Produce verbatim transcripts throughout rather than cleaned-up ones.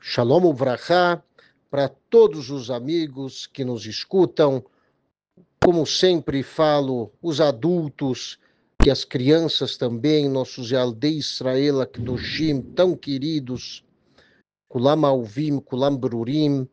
Shalom Uvrachá, para todos os amigos que nos escutam. Como sempre falo, os adultos e as crianças também, nossos Yaldei Israel Akdoshim, tão queridos, Kulam Alvim, Kulam Brurim.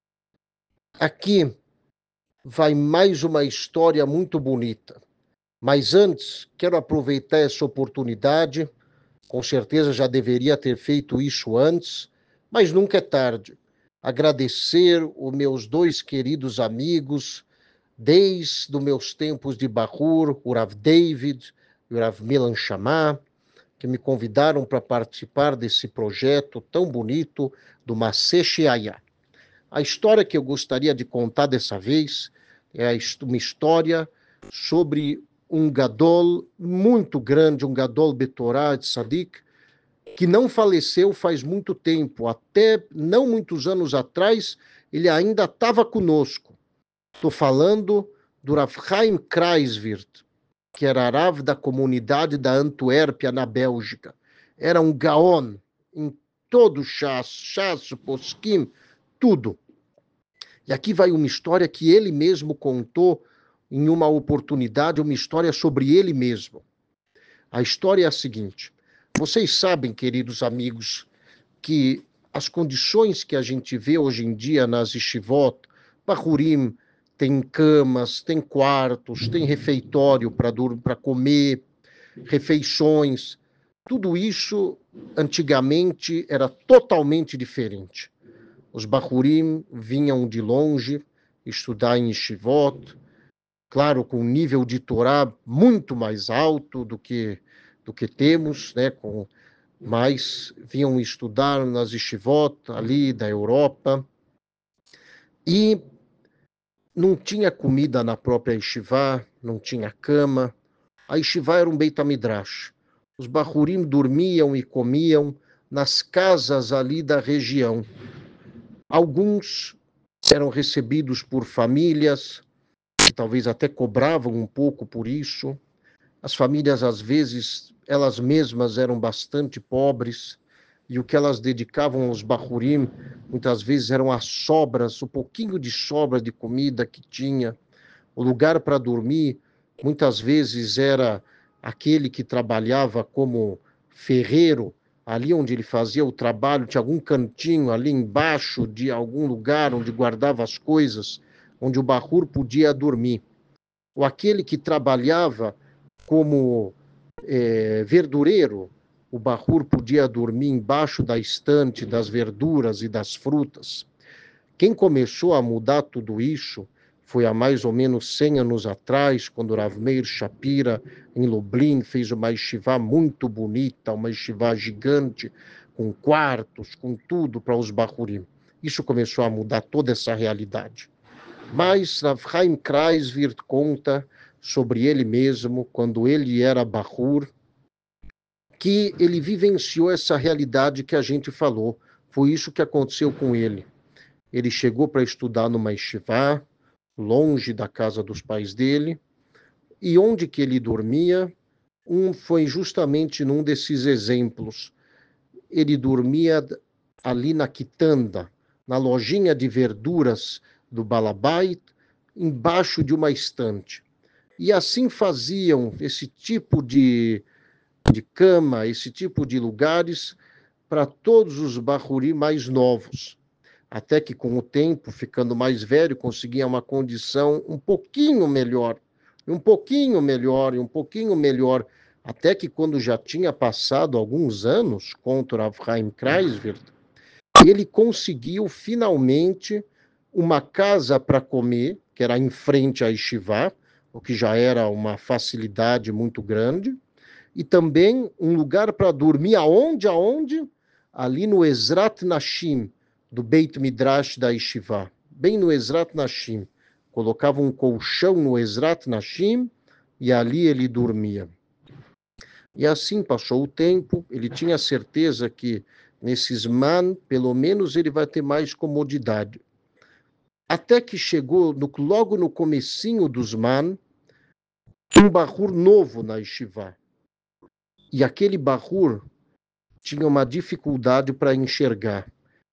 Aqui vai mais uma história muito bonita. Mas antes, quero aproveitar essa oportunidade, com certeza já deveria ter feito isso antes, mas nunca é tarde. Agradecer os meus dois queridos amigos, desde os meus tempos de Bahur, o Rav David e o Rav Milan Shammah, que me convidaram para participar desse projeto tão bonito do Maseh Sheayah. A história que eu gostaria de contar dessa vez é uma história sobre um gadol muito grande, um gadol betorá de Sadik, que não faleceu faz muito tempo, até não muitos anos atrás, ele ainda estava conosco. Estou falando do Rav Chaim Kreiswirth, que era Rav da comunidade da Antuérpia, na Bélgica. Era um gaon em todo o chás, chás, posquim, tudo. E aqui vai uma história que ele mesmo contou em uma oportunidade, uma história sobre ele mesmo. A história é a seguinte: vocês sabem, queridos amigos, que as condições que a gente vê hoje em dia nas yeshivot, Bahurim, tem camas, tem quartos, tem refeitório para comer, refeições. Tudo isso, antigamente, era totalmente diferente. Os Bahurim vinham de longe estudar em yeshivot, claro, com um nível de Torá muito mais alto do que, do que temos, né, com, mas vinham estudar nas yeshivot ali da Europa, e não tinha comida na própria yeshivá, não tinha cama. A yeshivá era um Beit HaMidrash. Os Bahurim dormiam e comiam nas casas ali da região. Alguns eram recebidos por famílias, que talvez até cobravam um pouco por isso. As famílias, às vezes, elas mesmas eram bastante pobres, e o que elas dedicavam aos Bahurim, muitas vezes eram as sobras, o pouquinho de sobra de comida que tinha. O lugar para dormir, muitas vezes, era aquele que trabalhava como ferreiro, ali onde ele fazia o trabalho, tinha algum cantinho ali embaixo de algum lugar onde guardava as coisas, onde o Bahur podia dormir. Ou aquele que trabalhava como é, verdureiro, o Bahur podia dormir embaixo da estante das verduras e das frutas. Quem começou a mudar tudo isso foi há mais ou menos cem anos atrás, quando Rav Meir Shapira, em Lublin, fez uma yeshivá muito bonita, uma yeshivá gigante, com quartos, com tudo para os Bahurim. Isso começou a mudar toda essa realidade. Mas Rav Chaim Kreiswirth conta sobre ele mesmo, quando ele era Bahur, que ele vivenciou essa realidade que a gente falou. Foi isso que aconteceu com ele. Ele chegou para estudar numa yeshivá, longe da casa dos pais dele, e onde que ele dormia, um foi justamente num desses exemplos. Ele dormia ali na quitanda, na lojinha de verduras do Balabait, embaixo de uma estante. E assim faziam esse tipo de, de cama, esse tipo de lugares para todos os Bahurim mais novos. Até que, com o tempo, ficando mais velho, conseguia uma condição um pouquinho melhor, um pouquinho melhor, e um pouquinho melhor, até que, quando já tinha passado alguns anos contra Rav Chaim Kreiswirth, ele conseguiu, finalmente, uma casa para comer, que era em frente à yeshivá, o que já era uma facilidade muito grande, e também um lugar para dormir, aonde, aonde? Ali no Ezrat Nashim, do Beit Midrash da yeshivá, bem no Ezrat Nashim. Colocava um colchão no Ezrat Nashim e ali ele dormia. E assim passou o tempo, ele tinha certeza que nesses man, pelo menos ele vai ter mais comodidade. Até que chegou, no, logo no comecinho dos man, um Bahur novo na yeshivá. E aquele Bahur tinha uma dificuldade para enxergar.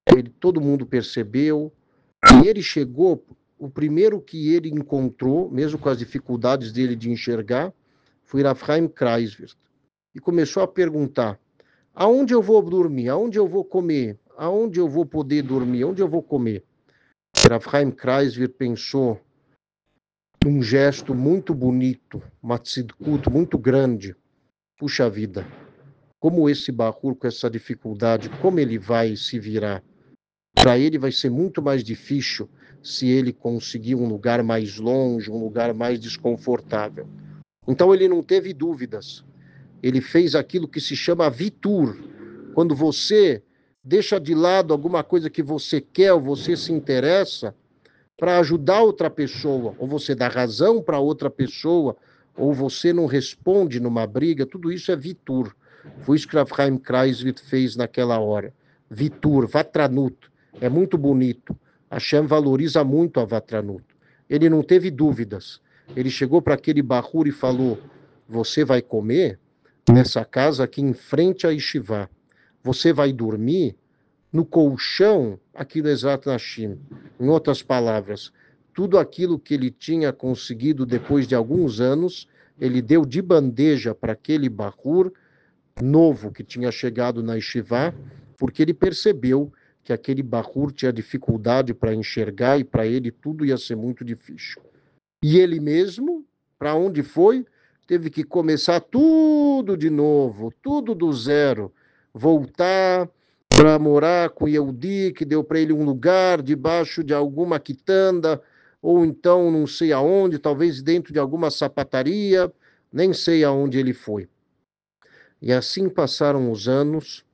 ele, todo mundo percebeu, e ele chegou, o primeiro que ele encontrou, mesmo com as dificuldades dele de enxergar, foi Rav Chaim Kreiswirth. E começou a perguntar, aonde eu vou dormir? Aonde eu vou comer? Aonde eu vou poder dormir? Aonde eu vou comer? Rav Chaim Kreiswirth pensou num gesto muito bonito, uma tzidkut muito grande. Puxa vida, como esse Bahur com essa dificuldade, como ele vai se virar? Para ele vai ser muito mais difícil se ele conseguir um lugar mais longe, um lugar mais desconfortável. Então ele não teve dúvidas. Ele fez aquilo que se chama vitur. Quando você deixa de lado alguma coisa que você quer ou você se interessa para ajudar outra pessoa, ou você dá razão para outra pessoa, ou você não responde numa briga, tudo isso é vitur. Foi isso que Rav Chaim Kreiswirth fez naquela hora. Vitur, vatranut. É muito bonito. Hashem valoriza muito a vatranut. Ele não teve dúvidas. Ele chegou para aquele Bahur e falou, você vai comer nessa casa aqui em frente à Yeshiva. Você vai dormir no colchão aqui do Ezrat Nashim. Em outras palavras, tudo aquilo que ele tinha conseguido depois de alguns anos, ele deu de bandeja para aquele Bahur novo que tinha chegado na Yeshiva, porque ele percebeu que aquele Bahur tinha dificuldade para enxergar e para ele tudo ia ser muito difícil. E ele mesmo, para onde foi? Teve que começar tudo de novo, tudo do zero, voltar para morar com Yehudi, que deu para ele um lugar debaixo de alguma quitanda, ou então não sei aonde, talvez dentro de alguma sapataria, nem sei aonde ele foi. E assim passaram os anos,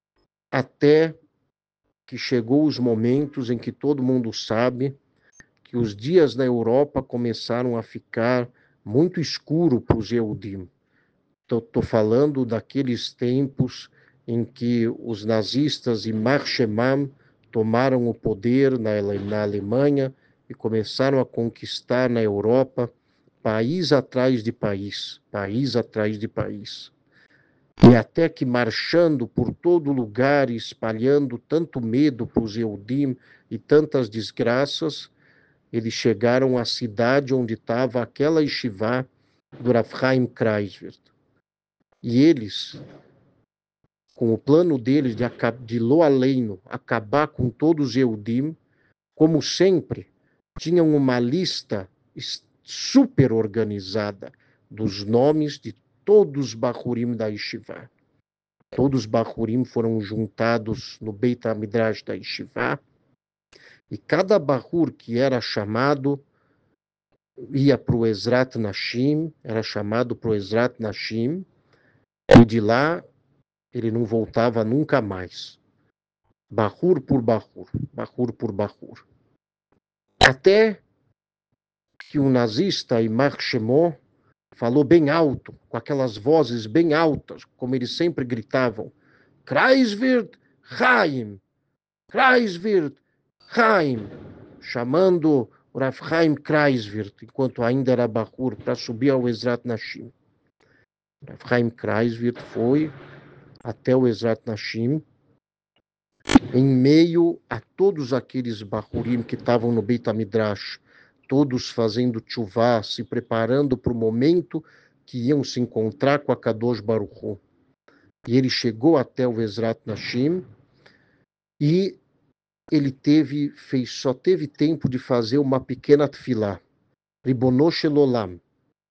até que chegou os momentos em que todo mundo sabe que os dias na Europa começaram a ficar muito escuro para os Yehudim. Estou falando daqueles tempos em que os nazistas e Marchemam tomaram o poder na, na Alemanha e começaram a conquistar na Europa país atrás de país, país atrás de país. E até que marchando por todo lugar, espalhando tanto medo para os Yehudim e tantas desgraças, eles chegaram à cidade onde estava aquela yeshiva do Rav Chaim Kreiswirth. E eles, com o plano deles de, de lo aleino, acabar com todos os Yehudim, como sempre, tinham uma lista super organizada dos nomes de todos os Bahurim da yeshiva. Todos os Bahurim foram juntados no Beit HaMidrash da yeshiva, e cada Bahur que era chamado ia para o Ezrat Nashim, era chamado para o Ezrat Nashim, e de lá ele não voltava nunca mais. Bahur por Bahur, Bahur por Bahur. Até que um nazista, Imar Shemó, falou bem alto, com aquelas vozes bem altas, como eles sempre gritavam, Kreiswirth Chaim, Kreiswirth Chaim, chamando o Rav Chaim Kreiswirth, enquanto ainda era Bahur, para subir ao Ezrat Nashim. Rav Chaim Kreiswirth foi até o Ezrat Nashim, em meio a todos aqueles Bahurim que estavam no Beit HaMidrash, todos fazendo tchuvá, se preparando para o momento que iam se encontrar com a Kadosh Baruch Hu. E ele chegou até o Ezrat Nashim e ele teve, fez, só teve tempo de fazer uma pequena tefilá. Ribono shel olam.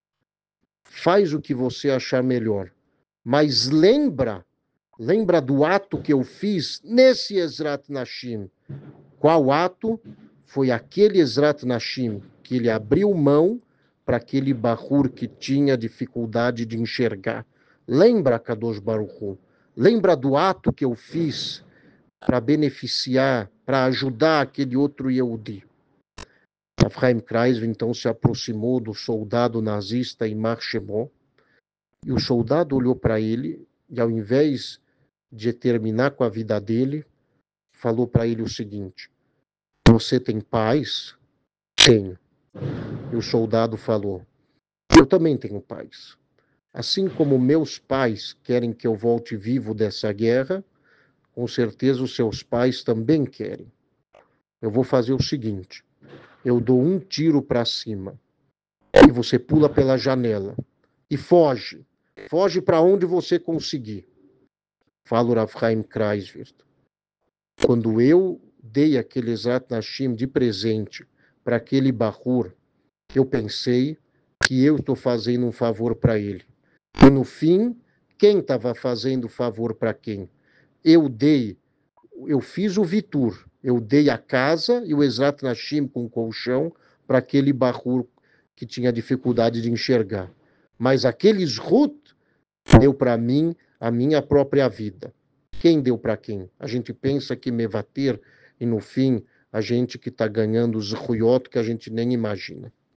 Faz o que você achar melhor, mas lembra, lembra do ato que eu fiz nesse Ezrat Nashim. Qual ato? Foi aquele Ezrat Nashim que ele abriu mão para aquele Bahur que tinha dificuldade de enxergar. Lembra, Kadosh Baruch Hu? Lembra do ato que eu fiz para beneficiar, para ajudar aquele outro Yehudi? Rav Chaim Kreiswirth então se aproximou do soldado nazista Imar Shemó, e o soldado olhou para ele e, ao invés de terminar com a vida dele, falou para ele o seguinte: você tem paz? Tenho. E o soldado falou: eu também tenho paz. Assim como meus pais querem que eu volte vivo dessa guerra, com certeza os seus pais também querem. Eu vou fazer o seguinte, eu dou um tiro para cima e você pula pela janela e foge. Foge para onde você conseguir. Fala o Rav Chaim Kreiswirth. Quando eu dei aquele Ezrat Nashim de presente para aquele Bahur, eu pensei que eu estou fazendo um favor para ele. E no fim, quem estava fazendo favor para quem? Eu dei, eu fiz o Vitur, eu dei a casa e o Ezrat Nashim com o colchão para aquele Bahur que tinha dificuldade de enxergar. Mas aquele Zhut deu para mim a minha própria vida. Quem deu para quem? A gente pensa que Mevater, e no fim, a gente que está ganhando os Zhuyot que a gente nem imagina.